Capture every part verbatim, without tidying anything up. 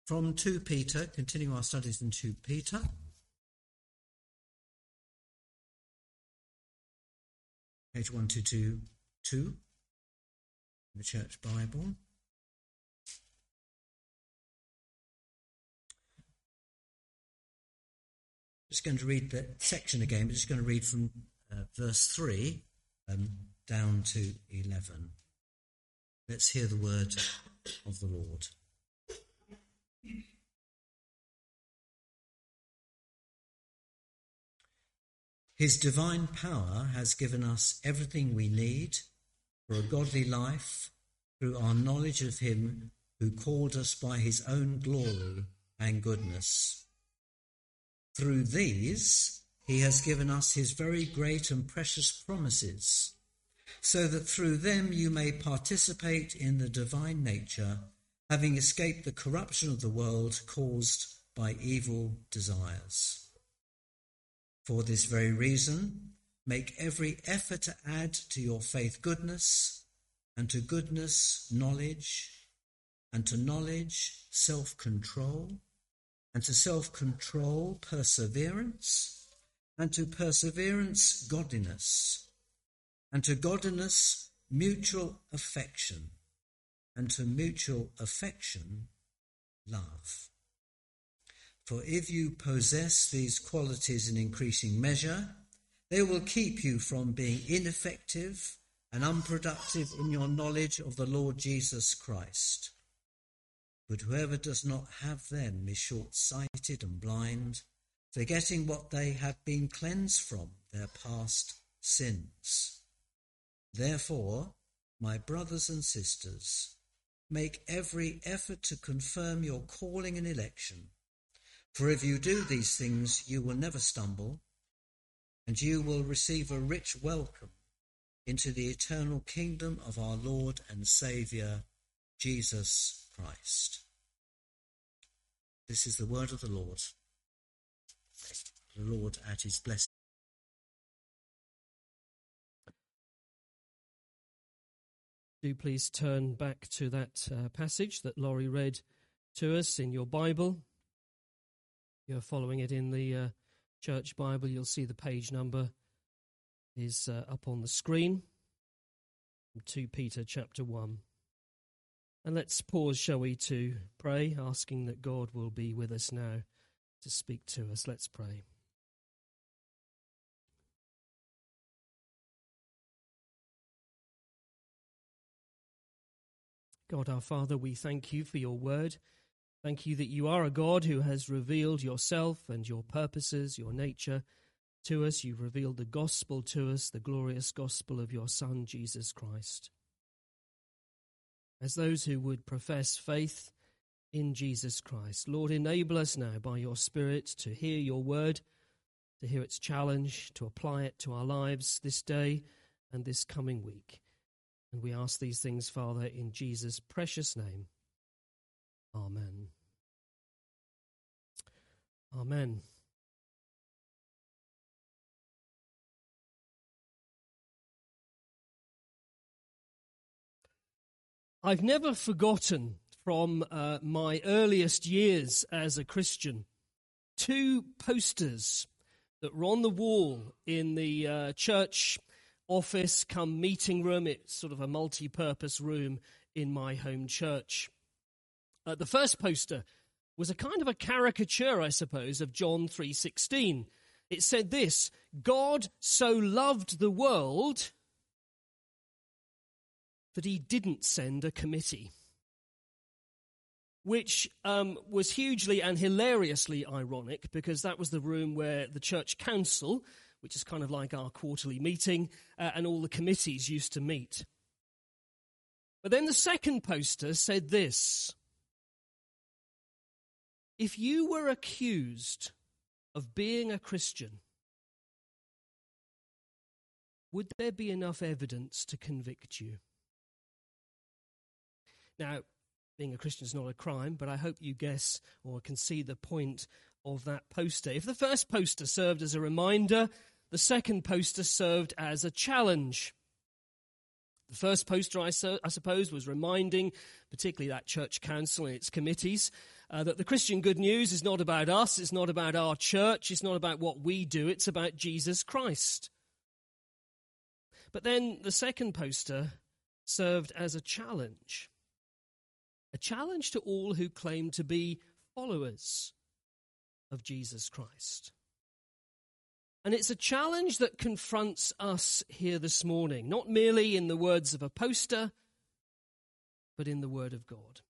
From Second Peter, continuing our studies in Second Peter. Page one two two two in the Church Bible. Just going to read the section again, but just going to read from uh, verse three um, down to eleven. Let's hear the word of the Lord. His divine power has given us everything we need for a godly life through our knowledge of him who called us by his own glory and goodness. Through these, he has given us his very great and precious promises, so that through them you may participate in the divine nature, having escaped the corruption of the world caused by evil desires. For this very reason, make every effort to add to your faith goodness, and to goodness knowledge, and to knowledge self-control, and to self-control perseverance, and to perseverance godliness, and to godliness mutual affection, and to mutual affection love. For if you possess these qualities in increasing measure, they will keep you from being ineffective and unproductive in your knowledge of the Lord Jesus Christ. But whoever does not have them is short-sighted and blind, forgetting what they have been cleansed from, their past sins. Therefore, my brothers and sisters, make every effort to confirm your calling and election. For if you do these things, you will never stumble, and you will receive a rich welcome into the eternal kingdom of our Lord and Saviour, Jesus Christ. This is the word of the Lord. The Lord add his blessing. Do please turn back to that uh, passage that Laurie read to us in your Bible. You're following it in the uh, Church Bible, you'll see the page number is uh, up on the screen. Second Peter chapter one. And let's pause, shall we, to pray, asking that God will be with us now to speak to us. Let's pray. God our Father, we thank you for your word. Thank you that you are a God who has revealed yourself and your purposes, your nature to us. You've revealed the gospel to us, the glorious gospel of your Son, Jesus Christ. As those who would profess faith in Jesus Christ, Lord, enable us now by your Spirit to hear your word, to hear its challenge, to apply it to our lives this day and this coming week. And we ask these things, Father, in Jesus' precious name. Amen. Amen. I've never forgotten from uh, my earliest years as a Christian two posters that were on the wall in the uh, church office come meeting room. It's sort of a multi-purpose room in my home church. Uh, the first poster was a kind of a caricature, I suppose, of John three sixteen. It said this: God so loved the world that he didn't send a committee, which um, was hugely and hilariously ironic because that was the room where the church council, which is kind of like our quarterly meeting, uh, and all the committees used to meet. But then the second poster said this: if you were accused of being a Christian, would there be enough evidence to convict you? Now, being a Christian is not a crime, but I hope you guess or can see the point of that poster. If the first poster served as a reminder, the second poster served as a challenge. The first poster, I, su- I suppose, was reminding, particularly that church council and its committees, uh, that the Christian good news is not about us, it's not about our church, it's not about what we do, it's about Jesus Christ. But then the second poster served as a challenge. A challenge to all who claim to be followers of Jesus Christ. And it's a challenge that confronts us here this morning, not merely in the words of a poster, but in the Word of God.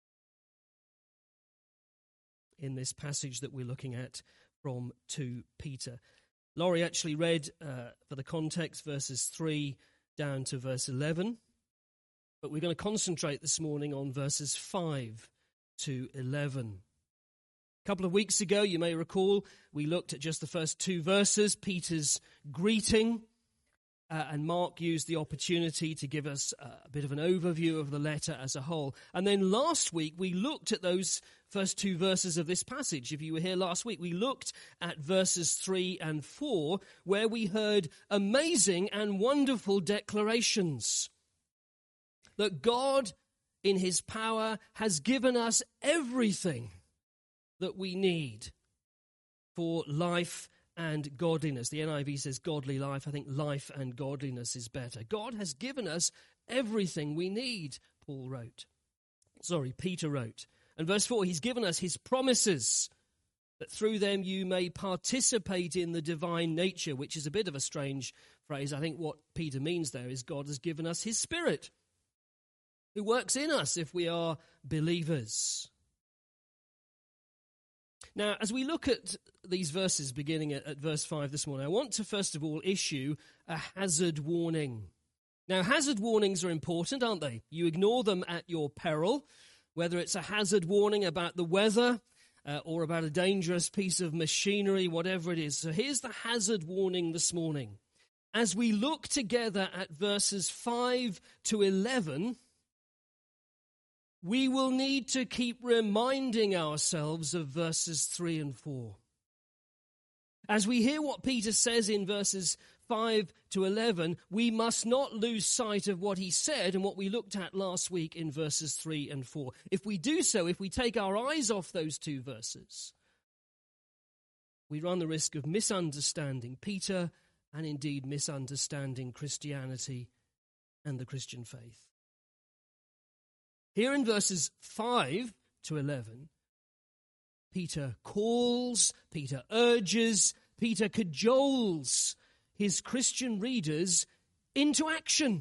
In this passage that we're looking at from Second Peter. Laurie actually read, uh, for the context, verses three down to verse eleven. But we're going to concentrate this morning on verses five to eleven. A couple of weeks ago, you may recall, we looked at just the first two verses, Peter's greeting, uh, and Mark used the opportunity to give us a bit of an overview of the letter as a whole. And then last week, we looked at those first two verses of this passage. If you were here last week, we looked at verses three and four, where we heard amazing and wonderful declarations that God, in his power, has given us everything that we need for life and godliness. The N I V says godly life. I think life and godliness is better. God has given us everything we need, Paul wrote. Sorry, Peter wrote. And verse four, he's given us his promises, that through them you may participate in the divine nature, which is a bit of a strange phrase. I think what Peter means there is God has given us his Spirit, who works in us if we are believers. Now, as we look at these verses beginning at, at verse five this morning, I want to first of all issue a hazard warning. Now, hazard warnings are important, aren't they? You ignore them at your peril, whether it's a hazard warning about the weather uh, or about a dangerous piece of machinery, whatever it is. So here's the hazard warning this morning. As we look together at verses five to eleven, we will need to keep reminding ourselves of verses three and four. As we hear what Peter says in verses five to eleven, we must not lose sight of what he said and what we looked at last week in verses three and four. If we do so, if we take our eyes off those two verses, we run the risk of misunderstanding Peter and indeed misunderstanding Christianity and the Christian faith. Here in verses five to eleven, Peter calls, Peter urges, Peter cajoles his Christian readers into action.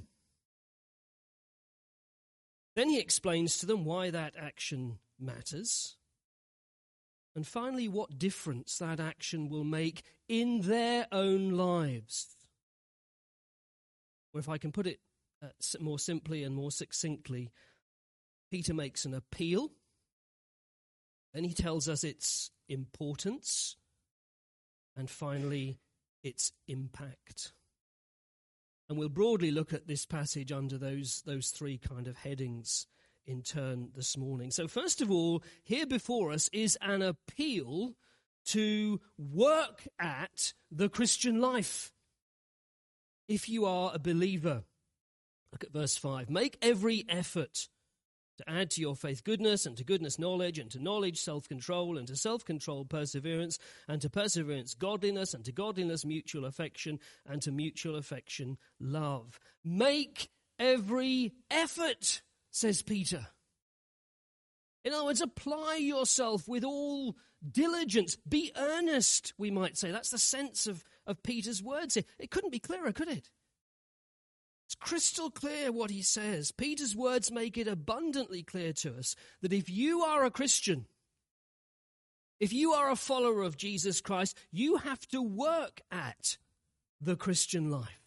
Then he explains to them why that action matters. And finally, what difference that action will make in their own lives. Or if I can put it uh, more simply and more succinctly, Peter makes an appeal, then he tells us its importance, and finally, its impact. And we'll broadly look at this passage under those, those three kind of headings in turn this morning. So first of all, here before us is an appeal to work at the Christian life. If you are a believer, look at verse five. Make every effort to add to your faith goodness, and to goodness knowledge, and to knowledge self-control, and to self-control perseverance, and to perseverance godliness, and to godliness mutual affection, and to mutual affection love. Make every effort, says Peter. In other words, apply yourself with all diligence. Be earnest, we might say. That's the sense of, of Peter's words here. It couldn't be clearer, could it? It's crystal clear what he says. Peter's words make it abundantly clear to us that if you are a Christian, if you are a follower of Jesus Christ, you have to work at the Christian life.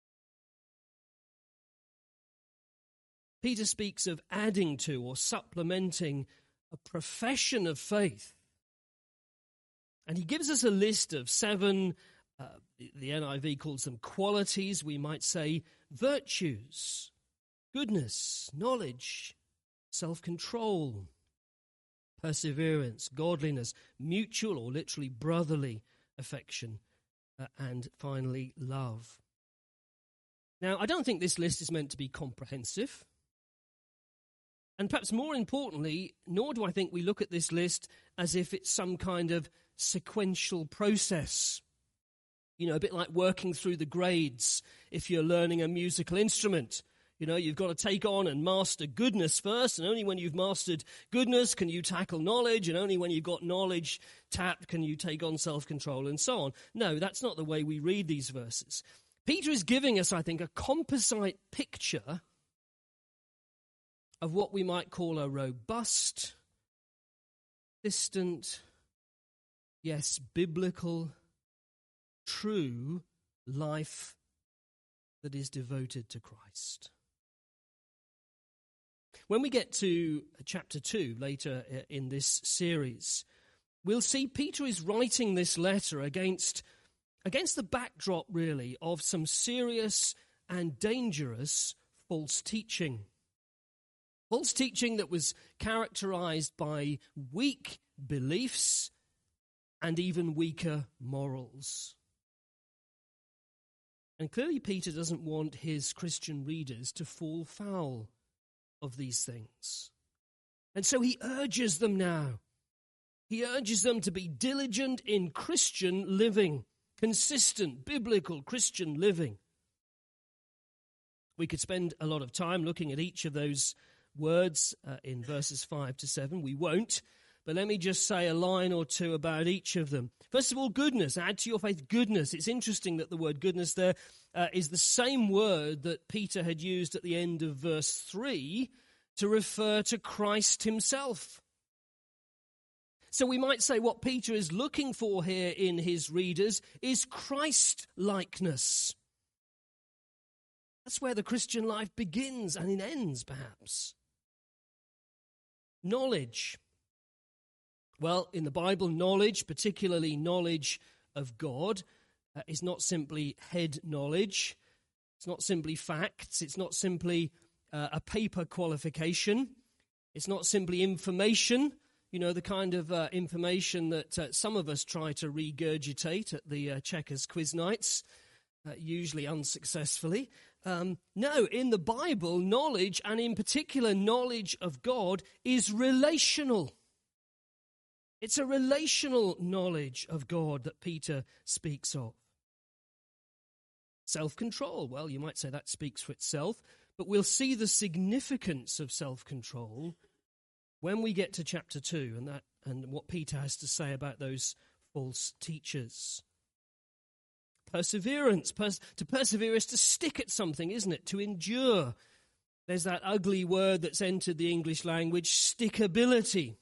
Peter speaks of adding to or supplementing a profession of faith. And he gives us a list of seven, uh, the N I V calls them qualities, we might say virtues, goodness, knowledge, self-control, perseverance, godliness, mutual or literally brotherly affection, uh, and finally love. Now, I don't think this list is meant to be comprehensive. And perhaps more importantly, nor do I think we look at this list as if it's some kind of sequential process. You know, a bit like working through the grades if you're learning a musical instrument. You know, you've got to take on and master goodness first, and only when you've mastered goodness can you tackle knowledge, and only when you've got knowledge tapped can you take on self-control, and so on. No, that's not the way we read these verses. Peter is giving us, I think, a composite picture of what we might call a robust, distant, yes, biblical, true life that is devoted to Christ. When we get to chapter two later in this series, we'll see Peter is writing this letter against, against the backdrop, really, of some serious and dangerous false teaching. False teaching that was characterized by weak beliefs and even weaker morals. And clearly Peter doesn't want his Christian readers to fall foul of these things. And so he urges them now. He urges them to be diligent in Christian living, consistent, biblical Christian living. We could spend a lot of time looking at each of those words uh, in verses five to seven. We won't, but let me just say a line or two about each of them. First of all, goodness. Add to your faith goodness. It's interesting that the word goodness there uh, is the same word that Peter had used at the end of verse three to refer to Christ himself. So we might say what Peter is looking for here in his readers is Christ-likeness. That's where the Christian life begins and it ends, perhaps. Knowledge. Well, in the Bible, knowledge, particularly knowledge of God, uh, is not simply head knowledge. It's not simply facts. It's not simply uh, a paper qualification. It's not simply information, you know, the kind of uh, information that uh, some of us try to regurgitate at the uh, Checkers quiz nights, uh, usually unsuccessfully. Um, no, in the Bible, knowledge, and in particular knowledge of God, is relational. It's a relational knowledge of God that Peter speaks of. Self-control, well, you might say that speaks for itself, but we'll see the significance of self-control when we get to chapter two and that and what Peter has to say about those false teachers. Perseverance. Pers- to persevere is to stick at something, isn't it? To endure. There's that ugly word that's entered the English language, stickability.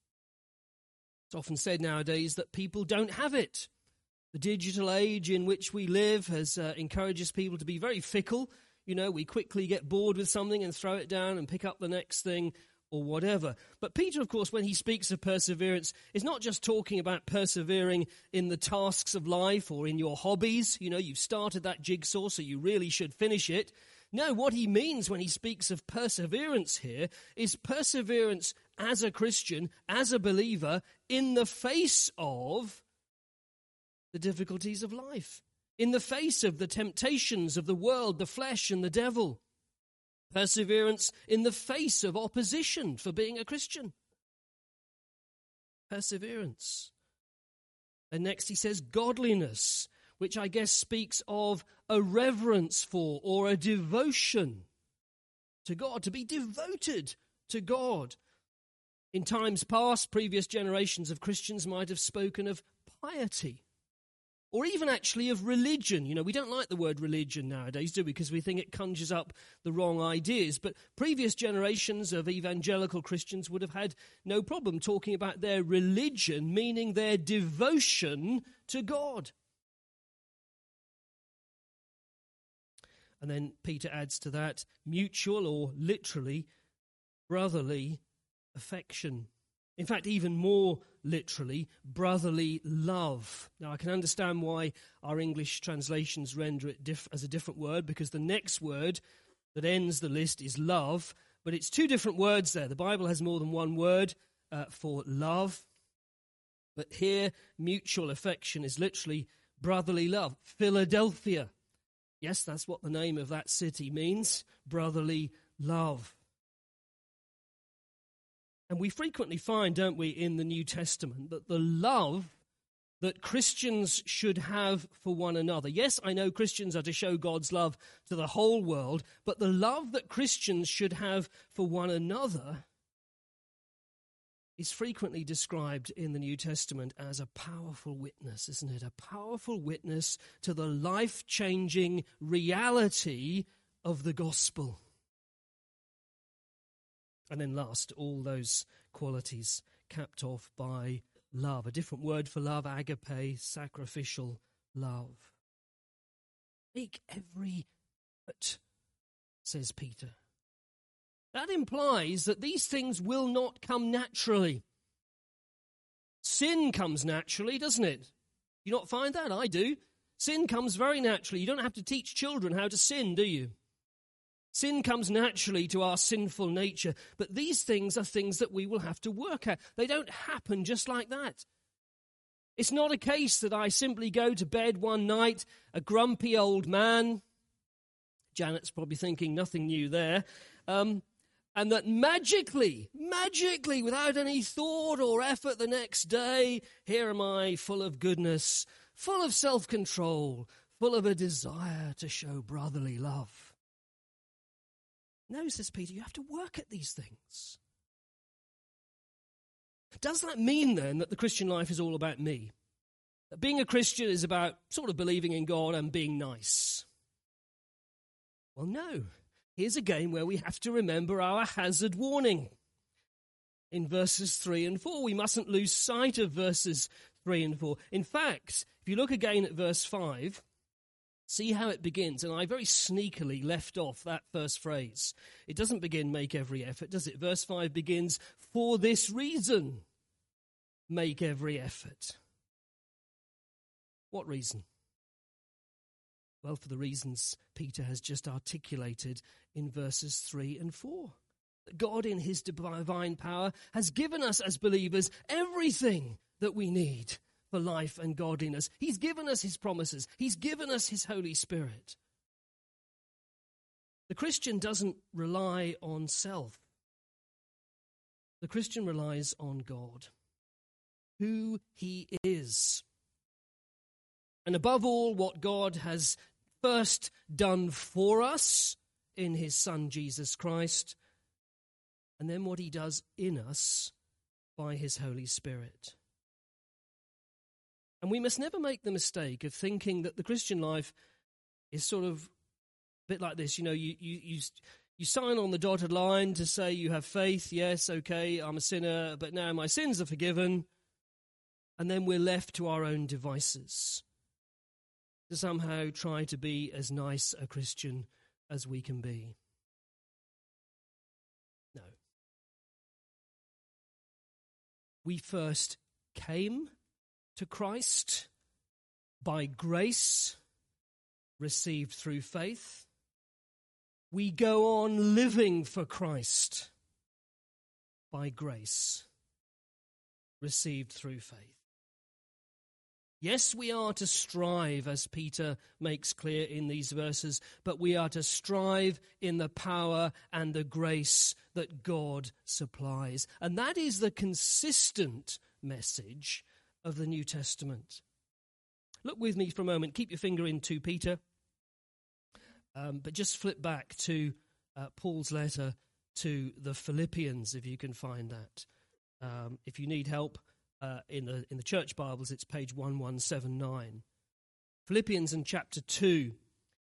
It's often said nowadays that people don't have it. The digital age in which we live has uh, encourages people to be very fickle. You know, we quickly get bored with something and throw it down and pick up the next thing or whatever. But Peter, of course, when he speaks of perseverance, is not just talking about persevering in the tasks of life or in your hobbies. You know, you've started that jigsaw, so you really should finish it. No, what he means when he speaks of perseverance here is perseverance as a Christian, as a believer, in the face of the difficulties of life, in the face of the temptations of the world, the flesh, and the devil. Perseverance in the face of opposition for being a Christian. Perseverance. And next he says godliness, which I guess speaks of a reverence for or a devotion to God, to be devoted to God. In times past, previous generations of Christians might have spoken of piety. Or even actually of religion. You know, we don't like the word religion nowadays, do we? Because we think it conjures up the wrong ideas. But previous generations of evangelical Christians would have had no problem talking about their religion, meaning their devotion to God. And then Peter adds to that mutual or literally brotherly affection. In fact, even more literally, brotherly love. Now, I can understand why our English translations render it diff- as a different word, because the next word that ends the list is love, but it's two different words there. The Bible has more than one word uh, for love, but here, mutual affection is literally brotherly love. Philadelphia. Yes, that's what the name of that city means, brotherly love. And we frequently find, don't we, in the New Testament, that the love that Christians should have for one another. Yes, I know Christians are to show God's love to the whole world, but the love that Christians should have for one another is frequently described in the New Testament as a powerful witness, isn't it? A powerful witness to the life-changing reality of the gospel. And then last, all those qualities capped off by love. A different word for love, agape, sacrificial love. Make every effort, says Peter. That implies that these things will not come naturally. Sin comes naturally, doesn't it? You not find that? I do. Sin comes very naturally. You don't have to teach children how to sin, do you? Sin comes naturally to our sinful nature, but these things are things that we will have to work at. They don't happen just like that. It's not a case that I simply go to bed one night, a grumpy old man. Janet's probably thinking nothing new there. Um, and that magically, magically, without any thought or effort the next day, here am I, full of goodness, full of self-control, full of a desire to show brotherly love. No, says Peter, you have to work at these things. Does that mean then that the Christian life is all about me? That being a Christian is about sort of believing in God and being nice? Well, no. Here's again where we have to remember our hazard warning. In verses three and four, we mustn't lose sight of verses three and four. In fact, if you look again at verse five, see how it begins, and I very sneakily left off that first phrase. It doesn't begin, make every effort, does it? Verse five begins, for this reason, make every effort. What reason? Well, for the reasons Peter has just articulated in verses three and four. God in his divine power has given us as believers everything that we need for life and godliness. He's given us his promises. He's given us his Holy Spirit. The Christian doesn't rely on self. The Christian relies on God, who he is. And above all, what God has first done for us in his Son, Jesus Christ, and then what he does in us by his Holy Spirit. And we must never make the mistake of thinking that the Christian life is sort of a bit like this. You know, you you you, you sign on the dotted line to say you have faith. Yes, okay, I'm a sinner, but now my sins are forgiven. And then we're left to our own devices to somehow try to be as nice a Christian as we can be. No. We first came to Christ by grace, received through faith. We go on living for Christ by grace, received through faith. Yes, we are to strive, as Peter makes clear in these verses, but we are to strive in the power and the grace that God supplies. And that is the consistent message of the New Testament. Look with me for a moment. Keep your finger in Second Peter. Um, but just flip back to uh, Paul's letter to the Philippians, if you can find that. Um, if you need help uh, in the in the church Bibles, it's page eleven seventy-nine. Philippians in chapter two.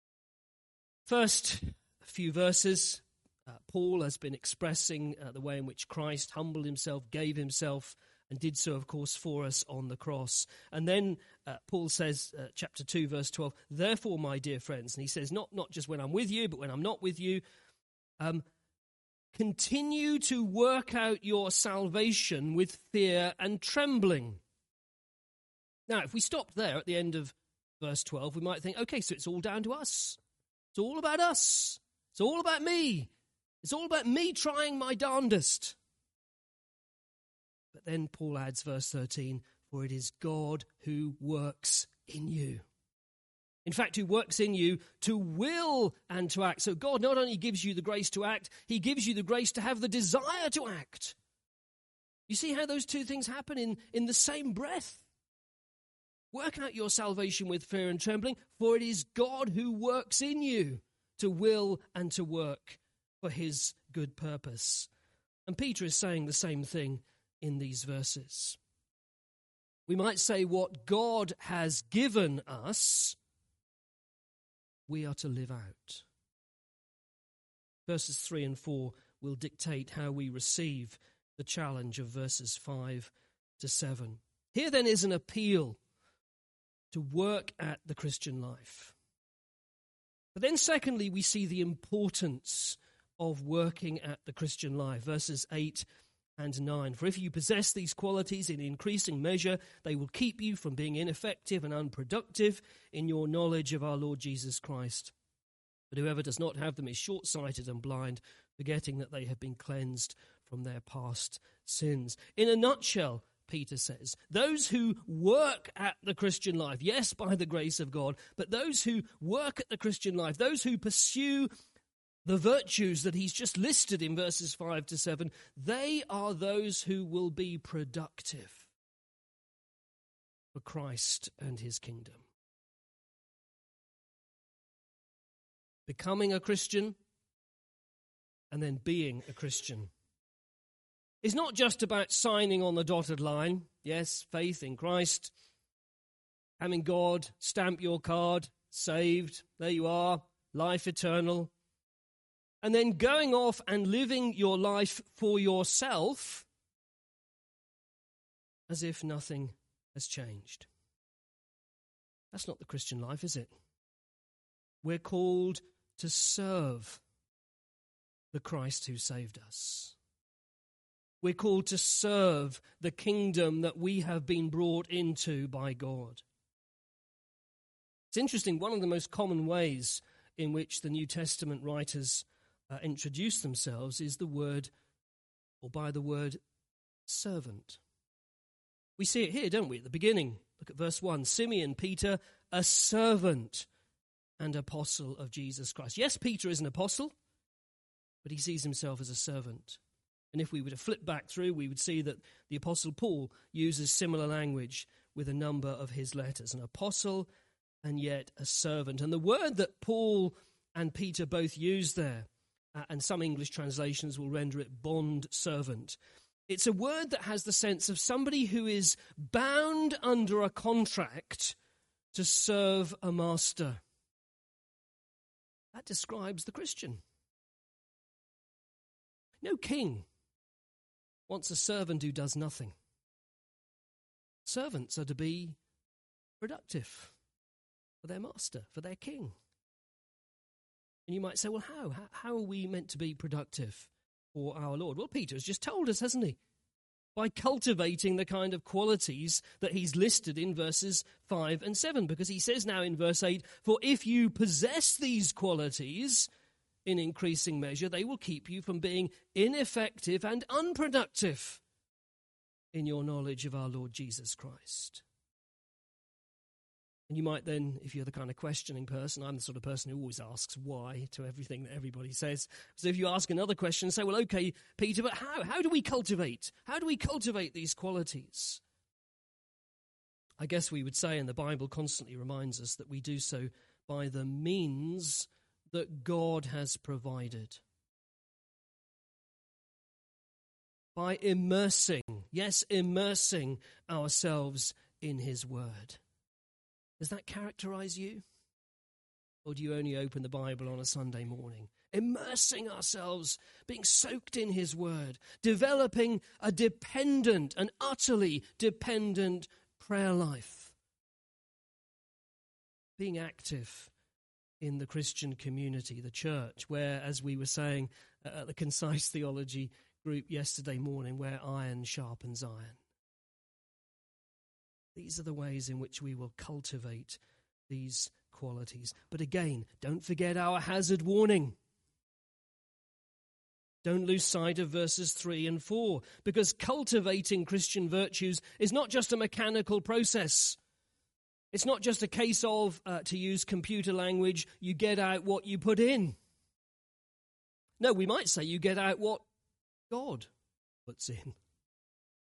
First few verses, uh, Paul has been expressing uh, the way in which Christ humbled himself, gave himself, and did so, of course, for us on the cross. And then uh, Paul says, uh, chapter two, verse twelve, therefore, my dear friends, and he says, not, not just when I'm with you, but when I'm not with you, um, continue to work out your salvation with fear and trembling. Now, if we stopped there at the end of verse twelve, we might think, okay, so it's all down to us. It's all about us. It's all about me. It's all about me trying my darndest. But then Paul adds verse thirteen, for it is God who works in you. In fact, who works in you to will and to act. So God not only gives you the grace to act, he gives you the grace to have the desire to act. You see how those two things happen in, in the same breath? Work out your salvation with fear and trembling, for it is God who works in you to will and to work for his good purpose. And Peter is saying the same thing in these verses. We might say what God has given us, we are to live out. Verses three and four will dictate how we receive the challenge of verses five to seven. Here then is an appeal to work at the Christian life. But then secondly, we see the importance of working at the Christian life. Verses eight and nine. For if you possess these qualities in increasing measure, they will keep you from being ineffective and unproductive in your knowledge of our Lord Jesus Christ. But whoever does not have them is short-sighted and blind, forgetting that they have been cleansed from their past sins. In a nutshell, Peter says, those who work at the Christian life, yes, by the grace of God, but those who work at the Christian life, those who pursue the virtues that he's just listed in verses five to seven, they are those who will be productive for Christ and his kingdom. Becoming a Christian and then being a Christian is not just about signing on the dotted line. Yes, faith in Christ, having God stamp your card, saved, there you are, life eternal. And then going off and living your life for yourself as if nothing has changed. That's not the Christian life, is it? We're called to serve the Christ who saved us. We're called to serve the kingdom that we have been brought into by God. It's interesting, one of the most common ways in which the New Testament writers uh, introduce themselves is the word, or by the word, servant. We see it here, don't we, at the beginning? Look at verse one. Simeon Peter, a servant and apostle of Jesus Christ. Yes, Peter is an apostle, but he sees himself as a servant. And if we were to flip back through, we would see that the Apostle Paul uses similar language with a number of his letters. An apostle and yet a servant. And the word that Paul and Peter both use there, uh, and some English translations will render it bond servant. It's a word that has the sense of somebody who is bound under a contract to serve a master. That describes the Christian. No king wants a servant who does nothing. Servants are to be productive for their master, for their king. And you might say, well, how? How, how are we meant to be productive for our Lord? Well, Peter has just told us, hasn't he? By cultivating the kind of qualities that he's listed in verses five and seven, because he says now in verse eight, for if you possess these qualities in increasing measure, they will keep you from being ineffective and unproductive in your knowledge of our Lord Jesus Christ. And you might then, if you're the kind of questioning person, I'm the sort of person who always asks why to everything that everybody says. So if you ask another question, say, well, okay, Peter, but how? How do we cultivate? How do we cultivate these qualities? I guess we would say, and the Bible constantly reminds us, that we do so by the means that God has provided. By immersing, yes, immersing ourselves in his word. Does that characterize you? Or do you only open the Bible on a Sunday morning? Immersing ourselves, being soaked in his word, developing a dependent, an utterly dependent prayer life. Being active in the Christian community, the church, where, as we were saying at the Concise Theology group yesterday morning, where iron sharpens iron. These are the ways in which we will cultivate these qualities. But again, don't forget our hazard warning. Don't lose sight of verses three and four, because cultivating Christian virtues is not just a mechanical process. It's not just a case of, uh, to use computer language, you get out what you put in. No, we might say you get out what God puts in.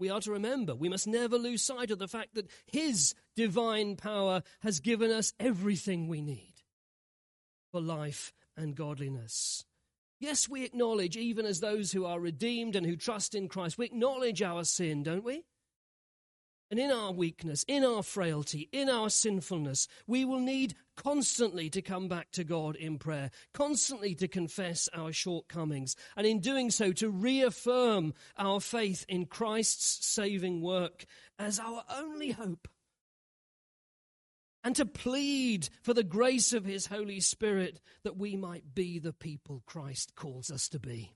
We are to remember, we must never lose sight of the fact that his divine power has given us everything we need for life and godliness. Yes, we acknowledge, even as those who are redeemed and who trust in Christ, we acknowledge our sin, don't we? And in our weakness, in our frailty, in our sinfulness, we will need constantly to come back to God in prayer, constantly to confess our shortcomings, and in doing so to reaffirm our faith in Christ's saving work as our only hope, and to plead for the grace of his Holy Spirit that we might be the people Christ calls us to be.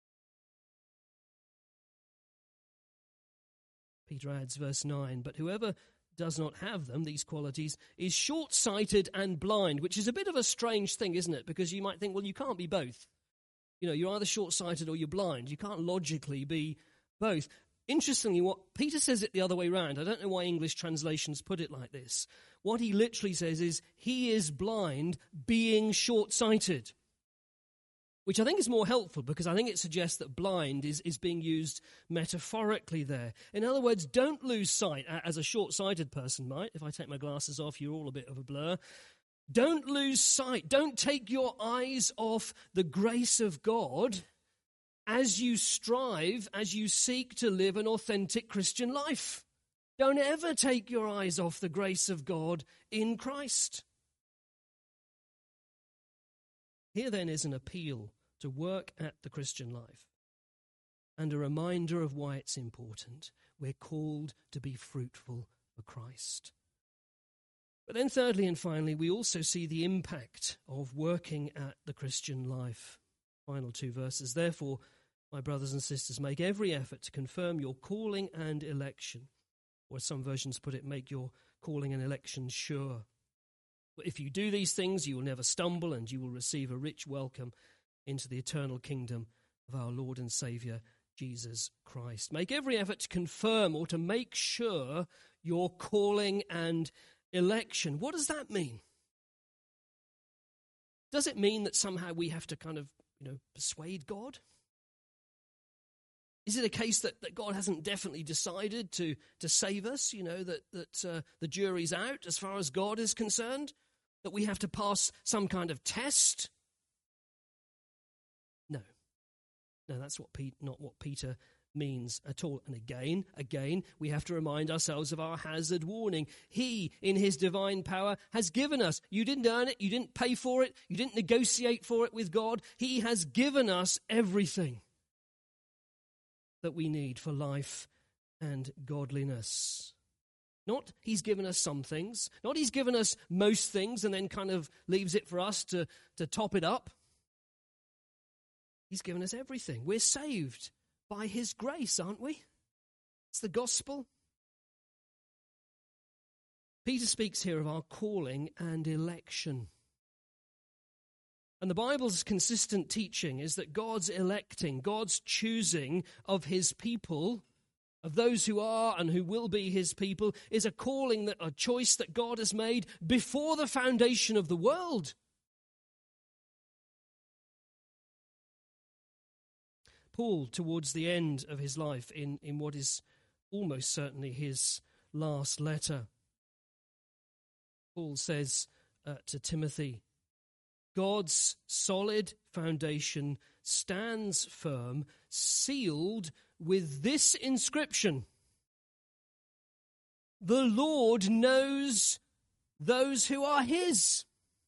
Peter adds, verse nine, but whoever does not have them, these qualities, is short-sighted and blind, which is a bit of a strange thing, isn't it? Because you might think, well, you can't be both. You know, you're either short-sighted or you're blind. You can't logically be both. Interestingly, what Peter says it the other way around. I don't know why English translations put it like this. What he literally says is, he is blind, being short-sighted. Which I think is more helpful, because I think it suggests that blind is, is being used metaphorically there. In other words, don't lose sight, as a short-sighted person might. If I take my glasses off, you're all a bit of a blur. Don't lose sight. Don't take your eyes off the grace of God as you strive, as you seek to live an authentic Christian life. Don't ever take your eyes off the grace of God in Christ. Here then is an appeal to work at the Christian life and a reminder of why it's important. We're called to be fruitful for Christ. But then thirdly and finally, we also see the impact of working at the Christian life. Final two verses. Therefore, my brothers and sisters, make every effort to confirm your calling and election. Or as some versions put it, make your calling and election sure. But if you do these things, you will never stumble, and you will receive a rich welcome into the eternal kingdom of our Lord and Saviour, Jesus Christ. Make every effort to confirm or to make sure your calling and election. What does that mean? Does it mean that somehow we have to kind of, you know, persuade God? Is it a case that, that God hasn't definitely decided to, to save us, you know, that, that uh, the jury's out as far as God is concerned? That we have to pass some kind of test? No. No, that's what Pete, not what Peter means at all. And again, again, we have to remind ourselves of our hazard warning. He, in his divine power, has given us. You didn't earn it. You didn't pay for it. You didn't negotiate for it with God. He has given us everything that we need for life and godliness. Not he's given us some things, not he's given us most things and then kind of leaves it for us to, to top it up. He's given us everything. We're saved by his grace, aren't we? It's the gospel. Peter speaks here of our calling and election. And the Bible's consistent teaching is that God's electing, God's choosing of his people, of those who are and who will be his people, is a calling, that a choice that God has made before the foundation of the world. Paul, towards the end of his life, in, in what is almost certainly his last letter, Paul says uh, to Timothy, God's solid foundation stands firm, sealed with this inscription: the Lord knows those who are his.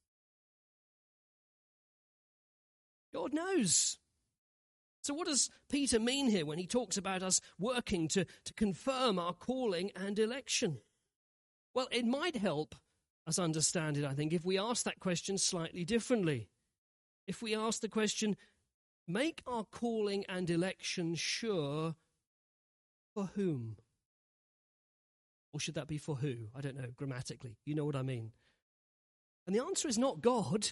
God knows. So what does Peter mean here when he talks about us working to, to confirm our calling and election? Well, it might help us understand it, I think, if we ask that question slightly differently. If we ask the question, make our calling and election sure for whom? Or should that be for who? I don't know, grammatically. You know what I mean. And the answer is not God.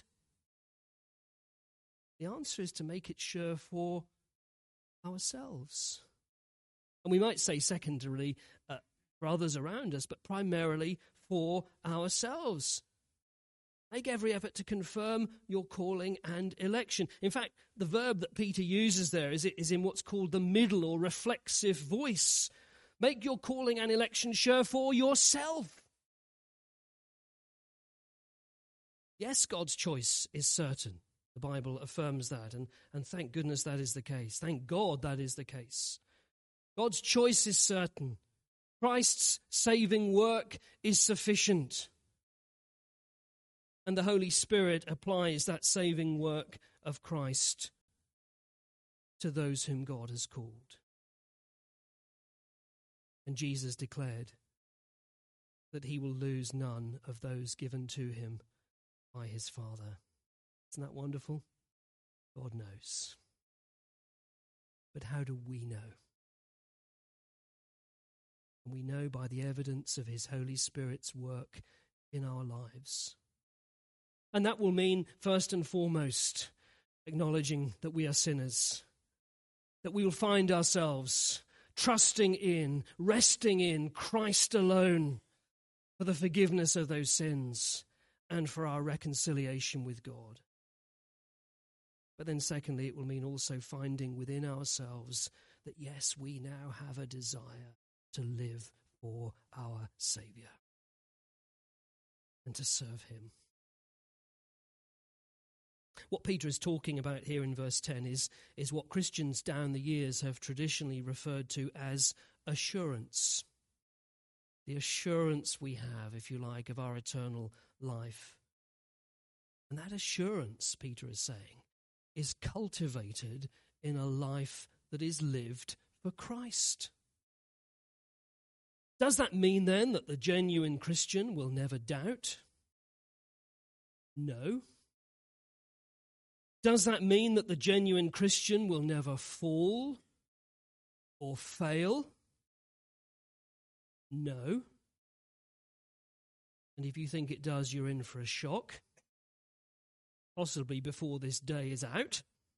The answer is to make it sure for ourselves. And we might say secondarily uh, for others around us, but primarily for ourselves. Make every effort to confirm your calling and election. In fact, the verb that Peter uses there is, is in what's called the middle or reflexive voice, Make your calling and election sure for yourself. Yes, God's choice is certain. The Bible affirms that, and, and thank goodness that is the case. Thank God that is the case. God's choice is certain. Christ's saving work is sufficient. And the Holy Spirit applies that saving work of Christ to those whom God has called. And Jesus declared that he will lose none of those given to him by his Father. Isn't that wonderful? God knows. But how do we know? We know by the evidence of his Holy Spirit's work in our lives. And that will mean, first and foremost, acknowledging that we are sinners, that we will find ourselves trusting in, resting in Christ alone for the forgiveness of those sins and for our reconciliation with God. But then secondly, it will mean also finding within ourselves that yes, we now have a desire to live for our Saviour and to serve him. What Peter is talking about here in verse ten is, is what Christians down the years have traditionally referred to as assurance. The assurance we have, if you like, of our eternal life. And that assurance, Peter is saying, is cultivated in a life that is lived for Christ. Does that mean then that the genuine Christian will never doubt? No. Does that mean that the genuine Christian will never fall or fail? No. And if you think it does, you're in for a shock, possibly before this day is out.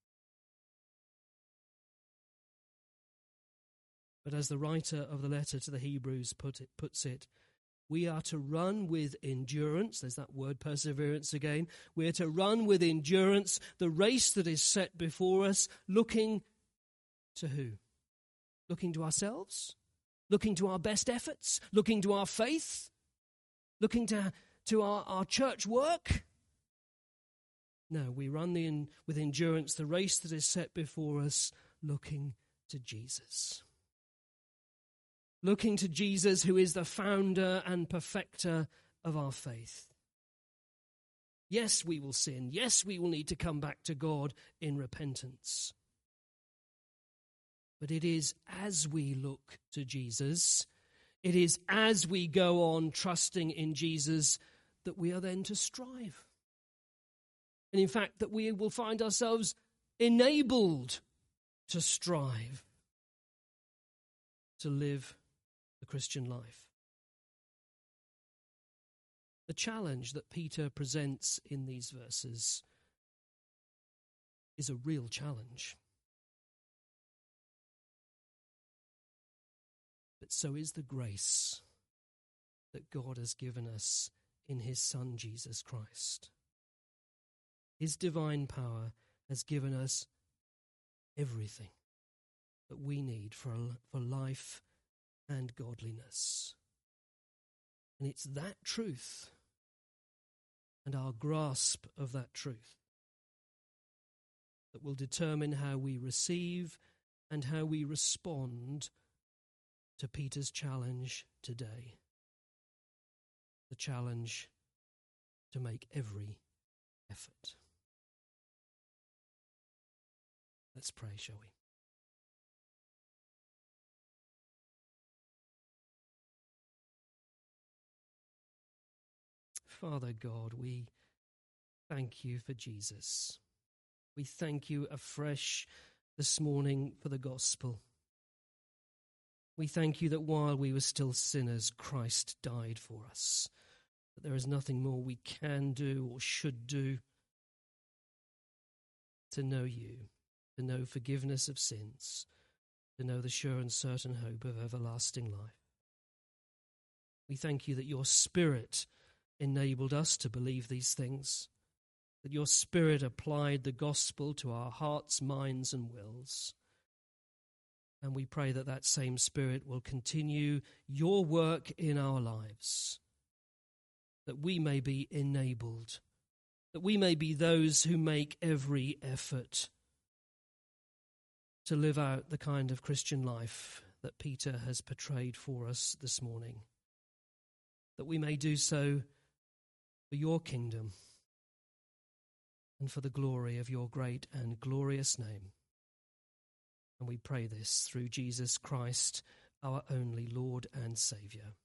But as the writer of the letter to the Hebrews put it, puts it, we are to run with endurance. There's that word perseverance again. We are to run with endurance the race that is set before us, looking to who? Looking to ourselves? Looking to our best efforts? Looking to our faith? Looking to, to our, our church work? No, we run the, in, with endurance the race that is set before us, looking to Jesus. Looking to Jesus, who is the founder and perfecter of our faith. Yes, we will sin. Yes, we will need to come back to God in repentance. But it is as we look to Jesus, it is as we go on trusting in Jesus that we are then to strive. And in fact, that we will find ourselves enabled to strive, to live the Christian life. The challenge that Peter presents in these verses is a real challenge. But so is the grace that God has given us in his Son, Jesus Christ. His divine power has given us everything that we need for, for life and godliness. And it's that truth and our grasp of that truth that will determine how we receive and how we respond to Peter's challenge today. The challenge to make every effort. Let's pray, shall we? Father God, we thank you for Jesus. We thank you afresh this morning for the gospel. We thank you that while we were still sinners, Christ died for us. That there is nothing more we can do or should do to know you, to know forgiveness of sins, to know the sure and certain hope of everlasting life. We thank you that your Spirit enabled us to believe these things, that your Spirit applied the gospel to our hearts, minds, and wills. And we pray that that same Spirit will continue your work in our lives, that we may be enabled, that we may be those who make every effort to live out the kind of Christian life that Peter has portrayed for us this morning, that we may do so for your kingdom and for the glory of your great and glorious name. And we pray this through Jesus Christ, our only Lord and Saviour.